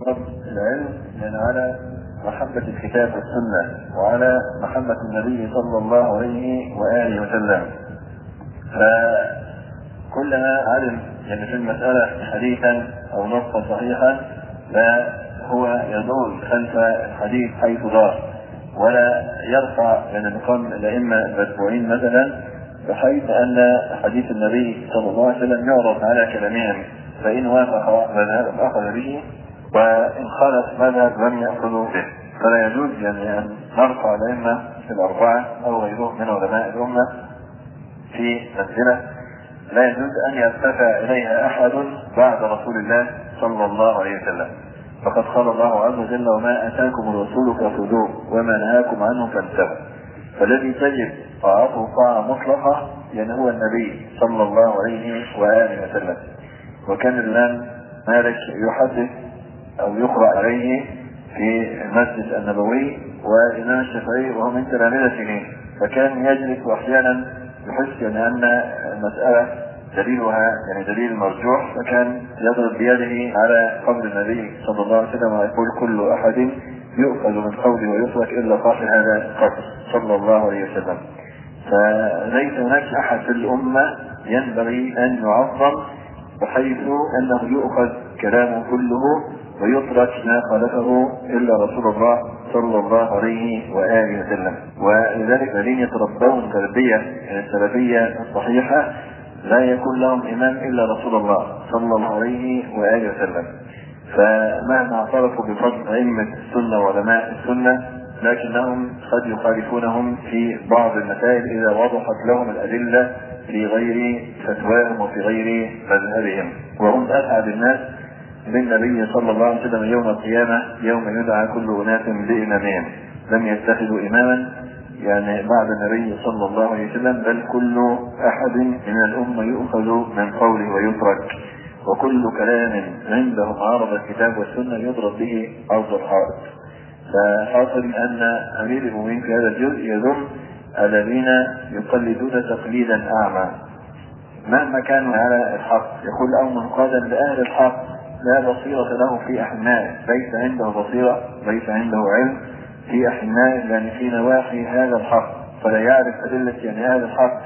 فضل العلم يعني على محبة الكتاب والسنة وعلى محبة النبي صلى الله عليه وآله وسلم. فكلما علم يعني في المسألة حديثا أو نصا صحيحا فهو يدور خلف الحديث حيث دار، ولا يرفع يعني مقام الأئمة المتبوعين مثلا بحيث أن حديث النبي صلى الله عليه وسلم يعرض على كلامهم، فإن وافق مذهب أخذ به وإن خالف مذهب لم يأخذوا به. فلا يجوز يعني أن نرفع الأئمة الأربعة أو غيرهم من علماء الأمة في منزلة لا يجوز أن يرتفع إليها أحد بعد رسول الله صلى الله عليه وسلم. فقد قال الله عز وجل: وما أتاكم الرسول فخذوه وما نهاكم عنه فانتهوا. فالذي تجد طاعته طاعة مطلقة يعني هو النبي صلى الله عليه وآله وسلم. وكان الإمام مالك يحدث أو يقرأ عليه في المسجد النبوي، والإمام الشافعي وهو من تلامذته، فكان يجلس أحيانا يحس يعني أن المسألة دليلها يعني دليل مرجوح، فكان يضرب بيده على قول النبي صلى الله عليه وسلم ويقول: كل أحد يؤخذ من قوله ويترك إلا صاحب هذا القبر صلى الله عليه وسلم. فليس هناك أحد في الأمة ينبغي أن يعظم بحيث أنه يؤخذ كلامه كله ويترك ما خالفه إلا رسول الله صلى الله عليه وآله وسلم. ولذلك الذين يتربون تربية السلفية الصحيحة لا يكون لهم إمام إلا رسول الله صلى الله عليه وآله وسلم. فمهما اعترفوا بفضل أئمة السنة وعلماء السنة لكنهم قد يخالفونهم في بعض المسائل إذا وضحت لهم الأدلة في غير فتواهم وفي غير مذهبهم. وهم أسعد الناس بالنبي صلى الله عليه وسلم يوم القيامة يوم يدعى كل أناس بإمامهم. لم يتخذوا إماما يعني بعد النبي صلى الله عليه وسلم، بل كل أحد من الأمة يؤخذ من قوله ويترك، وكل كلام عنده معارض الكتاب والسنة يضرب به أرض الحائط. فحاصل أن أمير المؤمنين في هذا الجزء يذم الذين يقلدون تقليدا أعمى مهما كانوا على الحق، يقول: أو منقادا لأهل الحق لا بصيرة له في أحناء، ليس عنده بصيرة، ليس عنده علم في أحناء يعني في نواحي هذا الحق، فلا يعرف أدلة يعني هذا الحق.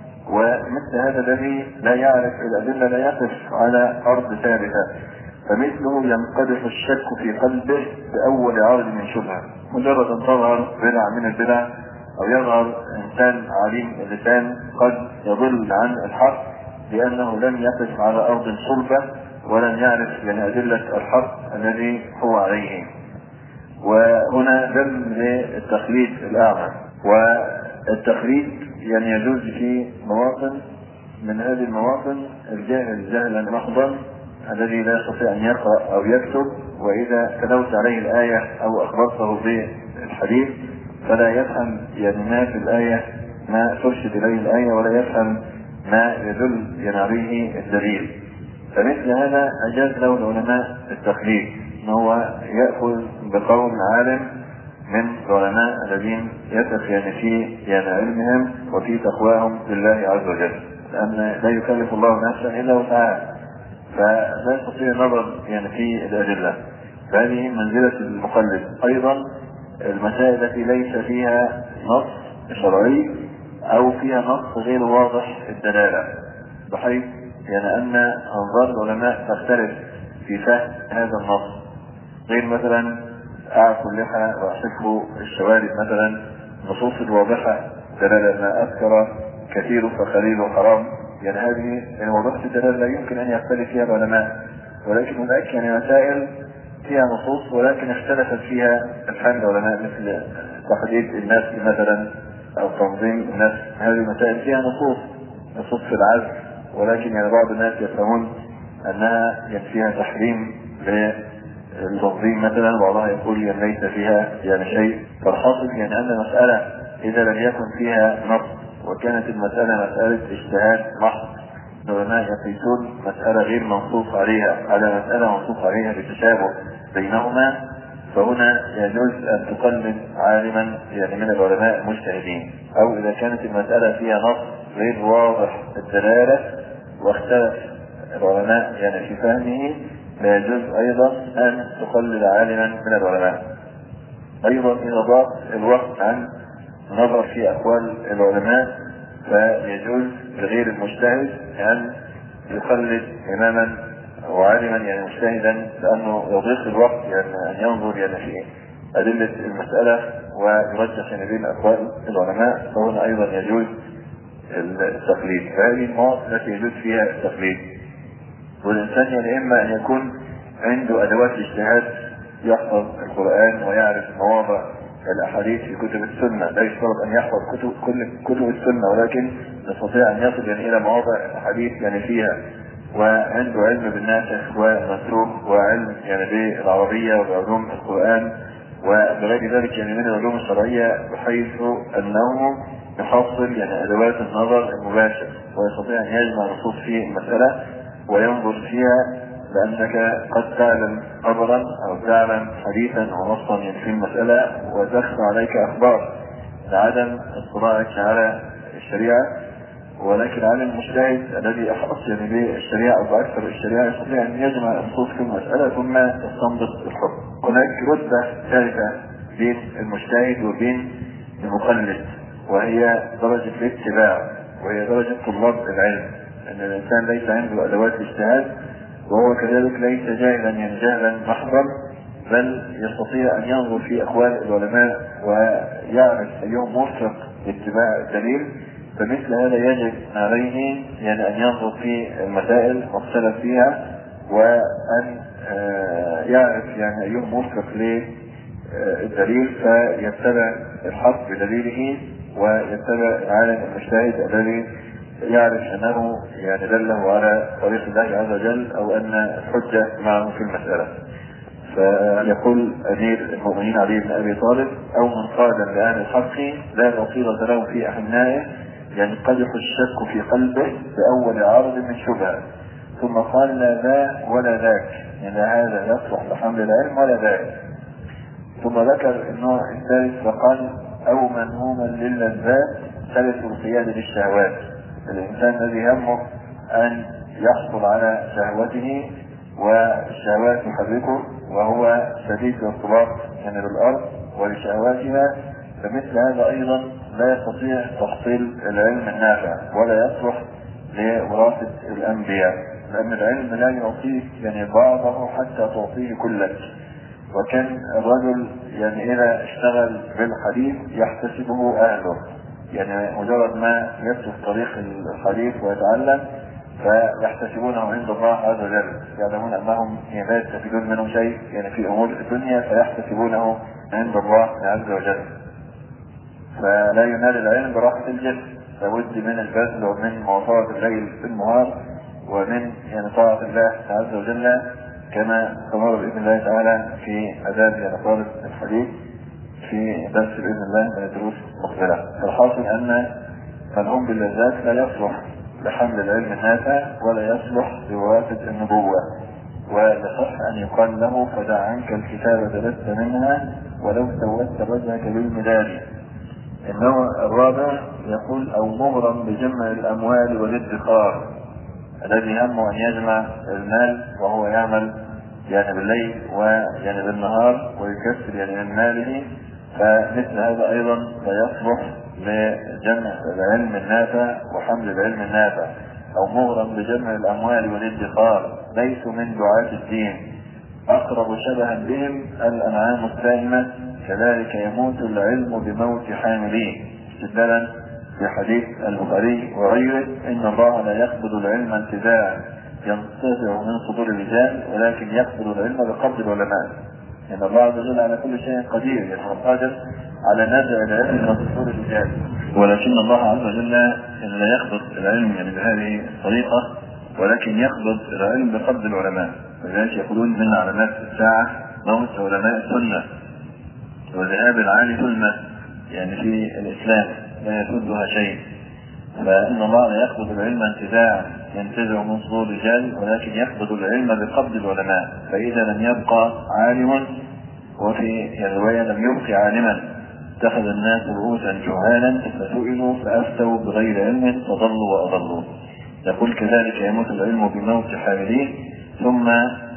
ومثل هذا الذي لا يعرف الأدلة لا يقف على أرض ثابتة، فمثله ينقدح الشك في قلبه بأول عرض من شبهة، مجرد أن تظهر بدعة من البدع أو يظهر إنسان عليم اللسان قد يضل عن الحق لأنه لم يقف على أرض صلبة ولم يعرف يعني أدلة الحق الذي هو عليه. وهنا ذم للتقليد الأعمى. والتقليد يعني يجوز في مواطن، من هذه المواطن الجاهل جهلا محضا الذي لا يستطيع أن يقرأ أو يكتب، وإذا تلوت عليه الآية أو أخبرته بالحديث فلا يفهم يعني ما في الآية ما ترشد إليه الآية، ولا يفهم ما يدل يعني عليه الدليل. فمثل هذا أجاز له العلماء التقليد، أنه هو يأخذ بقول عالم من العلماء الذين يثق يعني في يعني علمهم وفي تقواهم لله عز وجل، لأن لا يكلف الله نفسا إلا وسعها، فلا يستطيع النظر يعني في الأدلة. فهذه منزلة المقلد. أيضا المسائل التي ليس فيها نص شرعي أو فيها نص غير واضح الدلالة، بحيث يعني أن أنظار العلماء تختلف في فهم هذا النص، غير مثلا أعفو اللحى وأحفظ الشوارب مثلا، نصوص الواضحة دلالة ما أذكر كثير فقليل حرام، يعني هذه يعني وضحت الدلالة لا يمكن أن يختلف فيها العلماء. ولكن هناك يعني مسائل فيها نصوص ولكن اختلفت فيها أفهام العلماء، مثل تحديد الناس مثلا أو تنظيم الناس. هذه مسائل فيها نصوص في العزل، ولكن يعني بعض الناس يفهمون أنها يعني فيها تحريم للتنظيم مثلا، بعضها يقول يعني ليس فيها يعني شيء. فالحاصل يعني أن المسألة إذا لم يكن فيها نص وكانت المسألة مسألة اجتهاد محض، العلماء يقيسون مسألة غير منصوص عليها على مسألة منصوص عليها بالتشابه بينهما، فهنا يجوز أن تقلد عالما يعني من العلماء المجتهدين. أو إذا كانت المسألة فيها نص غير واضح الدلالة واختلف العلماء يعني في فهمه، لا يجوز أيضا أن تقلد عالما من العلماء. أيضا إذا ضاق الوقت عن نظر في أقوال العلماء فيجوز لغير المجتهد أن يقلد إماما وعالما يعني مجتهدا، لأنه يضيق الوقت يعني أن ينظر في أدلة المسألة ويرجح بين أقوال العلماء، فهنا أيضا يجوز التقليد. هذه المواقف التي يجوز فيها التقليد. والإنسان إما أن يكون عنده أدوات اجتهاد، يحفظ القرآن ويعرف مواضع الأحاديث في كتب السنة، لا يشترط أن يحفظ كل كتب السنة، ولكن يستطيع أن يصل إلى مواضع الأحاديث فيها، وعنده علم بالناسخ والمنسوخ وعلم بالعربية وبعلوم القرآن وبغير ذلك من العلوم الشرعية، بحيث أنه يحصل أدوات النظر المباشر ويستطيع أن يجمع نصوص في المسألة وينظر فيها، لأنك قد تعلم خبرا أو تعلم حديثا ونصا في المسألة وتخفى عليك أخبار لعدم اطلاعك على الشريعة، ولكن على المجتهد الذي أحرص بالشريعة أو بأكثر الشريعة يستطيع أن يجمع النصوص في المسألة ثم يستنبط الحكم. هناك رتبة ثالثة بين المجتهد وبين المقلد، وهي درجة الاتباع، وهي درجة طلاب العلم، أن الإنسان ليس عنده أدوات الاجتهاد وهو كذلك ليس جاهلا جهلا محضا، بل يستطيع أن ينظر في أقوال العلماء ويعرف أيهم موفق لاتباع الدليل. فمثل هذا يجب عليه أن ينظر في المسائل واختلف فيها، وأن يعرف أيهم موفق للدليل فيتبع الحق بدليله، ويتبع العالم المجتهد الذي يعرف أنه دله على طريق الله عز وجل أو أن الحجة معه في المسألة. فيقول أمير المؤمنين علي بن أبي طالب: أو من قال لأهل الحق لا بصيرة له في أحنائه، ينقدح الشك في قلبه بأول عارض من شبهة، ثم قال لا ذا ولا ذاك، هذا يصلح لحمل العلم ولا ذاك. ثم ذكر النوع الثالث فقال: أو منهوما للذات ثالث القياد للشهوات، الإنسان الذي همه أن يحصل على شهوته والشهوات تحركه وهو شديد الارتباط بالأرض ولشهواتها، فمثل هذا أيضا لا يستطيع تحصيل العلم النافع ولا يصلح لوراثة الأنبياء، لأن العلم لا يعطيك بعضه حتى تعطيه كلك. وكان الرجل إذا اشتغل بالحديث يحتسبه أهله، مجرد ما يسلك طريق الحديث ويتعلم فيحتسبونه عند الله عز وجل، يعلمون أنهم لا يستفيدون منه شيء في أمور الدنيا، فيحتسبونه عند الله عز وجل. فلا ينال العلم براحة الجسم، لابد من البذل ومن مواصلة الليل في النهار ومن طاعة الله عز وجل، كما سنرى بإذن الله تعالى في آداب طالب الحديث في درس بإذن الله من الدروس المقبلة. الحاصل أن من هم باللذات لا يصلح لحمل العلم النافع ولا يصلح لوراثة النبوة، ويصح أن يقال له: فدع عنك الكتابة لست منها ولو سودت وجهك بالمداد. النوع الرابع يقول: أو مغرم بجمع الأموال والادخار، الذي همه أن يجمع المال وهو يعمل بالليل بالنهار ويكسر من ماله، فمثل هذا أيضا لا يصلح لجمع العلم النافع وحمل العلم النافع. أو مغرم بجمع الأموال والادخار، ليسوا من دعاة الدين، أقرب شبها بهم الأنعام السائمة، كذلك يموت العلم بموت حامليه، استدلالا بحديث البخاري وغيره: إن الله لا يقبض العلم انتزاعا ينتزع من صدور الرجال، ولكن يقبض العلم بقبض العلماء. إن الله عز وجل على كل شيء قدير، قادر على نزع العلم من صدور الرجال، ولكن الله عز وجل لا يقبض العلم بهذه الطريقة، ولكن يقبض العلم بقبض العلماء. ولذلك يقولون من علامات الساعة موت علماء السنة وذهاب العالي ثلمة في الإسلام لا يسدها شيء. فإن الله لا يقبض العلم انتزاعا ينتزع من صدور الرجال، ولكن يقبض العلم بقبض العلماء. فإذا لم يبقى عالم، وفي رواية لم يبقى عالما، اتخذ الناس رؤوسا جهالا فسئلوا فأفتوا بغير علم فضلوا وأضلوا. يقول: كذلك يموت العلم بموت حامليه. ثم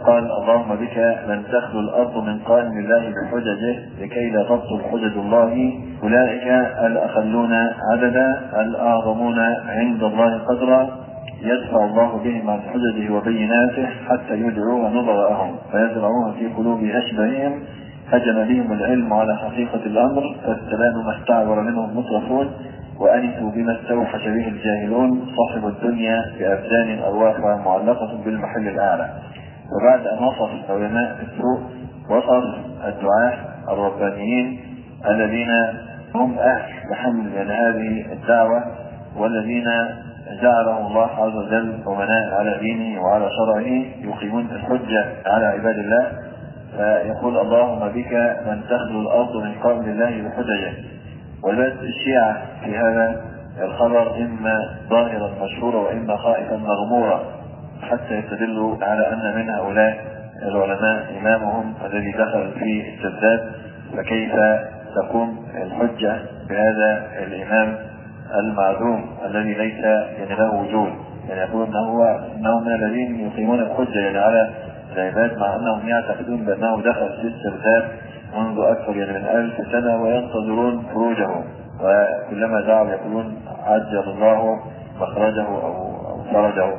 قال اللهم بك لن تخلو الأرض من قائم الله بحججه لكي لا تبطل حجج الله، أولئك الأقلون عددا الأعظمون عند الله قدرا، يدفع الله بهم عن حججه وبيناته حتى يدعوا نظرهم فيزرعوها في قلوب أشبههم. هجم بهم العلم على حقيقة الأمر فاستلانوا ما استعبر منهم المطرفون وأنسوا بما استوحش به الجاهلون صاحب الدنيا بأبدان أرواحها معلقة بالمحل الأعلى. وبعد أن وصف علماء السوء وصف الدعاة الربانيين الذين هم أهل لحمل هذه الدعوة والذين جعلهم الله عز وجل أمناء على دينه وعلى شرعه يقيمون الحجة على عباد الله. فيقول اللهم بك من تخلو الأرض من قائم الله بحججه. ولبس الشيعة في هذا الخبر إما ظاهرا مشهورا وإما خائفا مغمورا حتى يستدلوا على أن من هؤلاء العلماء إمامهم الذي دخل في السداد، فكيف تقوم الحجة بهذا الإمام المعدوم الذي ليس له وجود. يقول أنه من الذين يقيمون الحجة على العباد مع أنهم يعتقدون بأنه دخل في السرداب منذ أكثر من 1000 سنة وينتظرون خروجه، وكلما دعوا يقولون عجل الله مخرجه أو فرجه.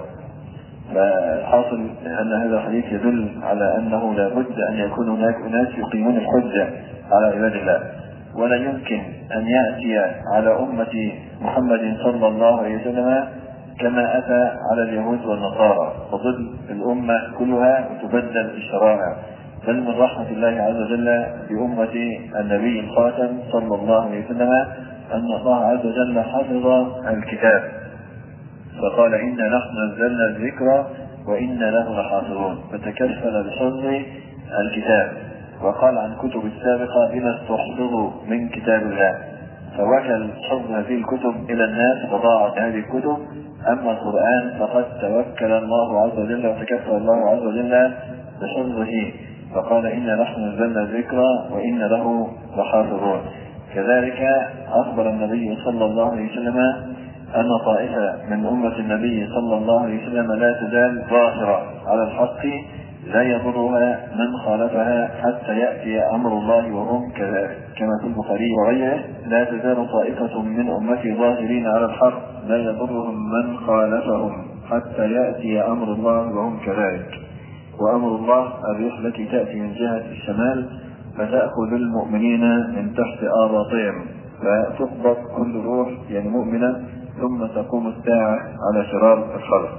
فالحاصل أن هذا الحديث يدل على أنه لا بد أن يكون هناك أناس يقيمون الحجة على عباد الله، ولا يمكن أن يأتي على أمة محمد صلى الله عليه وسلم كما أتى على اليهود والنصارى تضل الأمة كلها وتبدل الشرائع، بل من رحمة الله عز وجل بأمة النبي الخاتم صلى الله عليه وسلم أن الله عز وجل حفظ الكتاب فقال إنا نحن نزلنا الذكر وإنا له لحافظون، فتكفل بحفظ الكتاب. وقال عن كتب السابقة بما استحفظوا من كتاب الله، فوكل حفظ هذه الكتب إلى الناس وضاعت هذه الكتب. أما القرآن فقد توكل الله عز وجل وتكفل الله عز وجل بحفظه، فقال إنا نحن نزلنا الذكر وإنا له لحافظون. كذلك أخبر النبي صلى الله عليه وسلم أن طائفة من أمة النبي صلى الله عليه وسلم لا تزال ظاهرة على الحق لا يضرها من خالفها حتى يأتي أمر الله وهم كذلك، كما في البخاري وغيره لا تزال طائفة من أمتي ظاهرين على الحق لا يضرهم من خالفهم حتى يأتي أمر الله وهم كذلك. وأمر الله الريح التي تأتي من جهة الشمال فتأخذ المؤمنين من تحت آباطهم فتقبض كل روح مؤمنة ثم تقوم الساعة على شرار الخلق.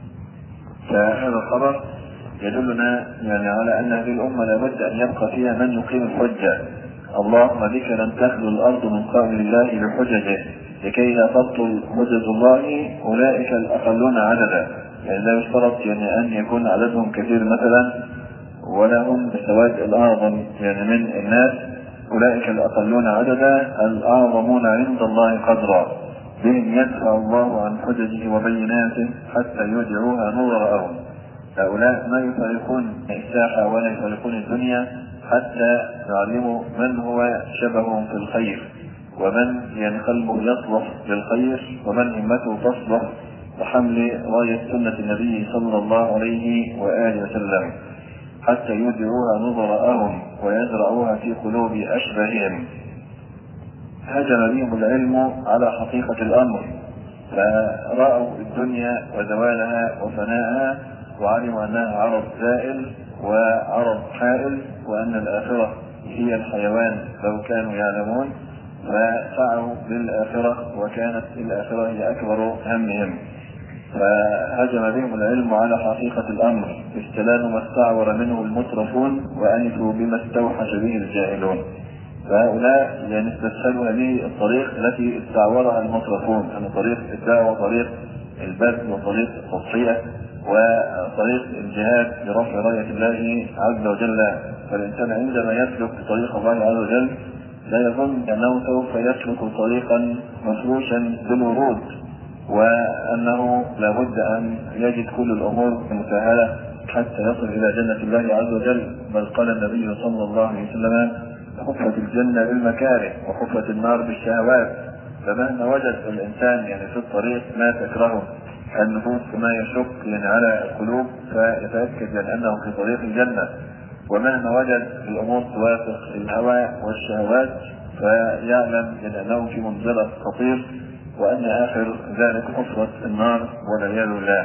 فهذا الخبر يدلنا على أن هذه الأمة لابد أن يبقى فيها من يقيم الحجة. اللهم بك لن تخلو الأرض من قائم الله بحججه لكي لا تبطل حجج الله، أولئك الأقلون عددا. لا يشترط أن يكون عددهم كثير مثلا ولا هم بالسواد الأعظم من الناس، أولئك الأقلون عددا الأعظمون عند الله قدرا، بهم يدفع الله عن حججه وبيناته حتى يودعوها نظرهم. هؤلاء ما يفارقون الساحة ولا يفارقون الدنيا حتى يعلموا من هو شبههم في الخير ومن قلبه يصلح للخير ومن همته تصلح وحمل راية سنة النبي صلى الله عليه وآله وسلم حتى يودعوها نظرهم ويزرعوها في قلوب أشبههم. هجم بهم العلم على حقيقة الأمر فرأوا الدنيا وزوالها وفناءها وعلموا أنها عرض زائل وعرض حائل وأن الآخرة هي الحيوان لو كانوا يعلمون، فسعوا للآخرة وكانت الآخرة هي أكبر همهم. فهجم بهم العلم على حقيقة الأمر استلانوا ما استعور منه المترفون وأنفوا بما استوحش به الجاهلون. فهؤلاء استسهلوا هذه الطريق التي استعورها المترفون، طريق الدعوة وطريق البذل وطريق التضحية وطريق الجهاد لرفع راية الله عز وجل. فالإنسان عندما يسلك طريق الله عز وجل لا يظن أنه سوف يسلك طريقا مفروشا بالورود وأنه لابد أن يجد كل الأمور مسهلة حتى يصل إلى جنة الله عز وجل. بل قال النبي صلى الله عليه وسلم حفت الجنة بالمكاره وحفت النار بالشهوات. فمهما وجد الإنسان في الطريق ما تكرهه النفوس ما يشق يعني على القلوب فيتأكد من أنه في طريق الجنة، ومهما وجد الأمور توافق الهوى والشهوات فيعلم من أنه في منزلة خطير، وأن آخر ذلك حفرة النار والعياذ بالله.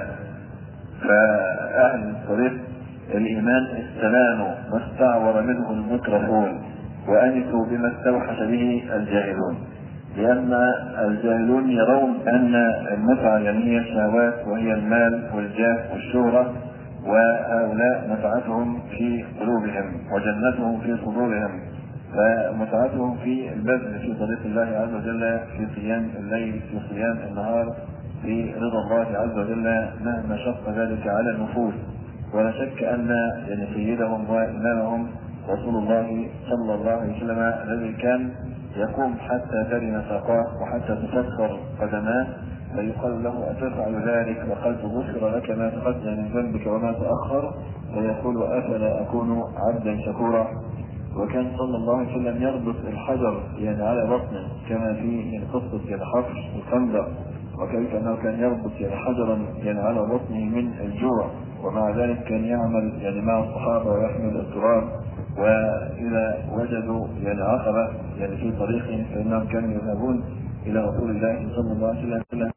فأهل طريق الإيمان استلانوا ما استعور منه المترفون وأنسوا بما استوحش به الجاهلون، لأن الجاهلون يرون أن المتعة يعني هي الشهوات وهي المال والجاه والشهرة، وهؤلاء متعتهم في قلوبهم وجنتهم في صدورهم، فمتعتهم في البذل في طريق الله عز وجل، في صيام الليل، في صيام النهار، في رضا الله عز وجل مهما شق ذلك على النفوس. ولا شك أن يعني سيدهم وإمامهم رسول الله صلى الله عليه وسلم الذي كان يقوم حتى ترن ساقاه وحتى تفكر قدماه فيقال له أتفعل ذلك وقد غفر لك ما تقدم من ذنبك وما تأخر، فيقول أفلا أكون عبدا شكورا. وكان صلى الله عليه وسلم يربط الحجر يعني على بطنه كما في قصة حفر الخندق، وكيف أنه كان يربط حجرا على بطنه من الجوع، ومع ذلك كان يعمل مع الصحابة ويحمل التراب، وإذا وجدوا عقبة في طريقهم فإنهم كانوا يذهبون إلى رسول الله صلى الله عليه وسلم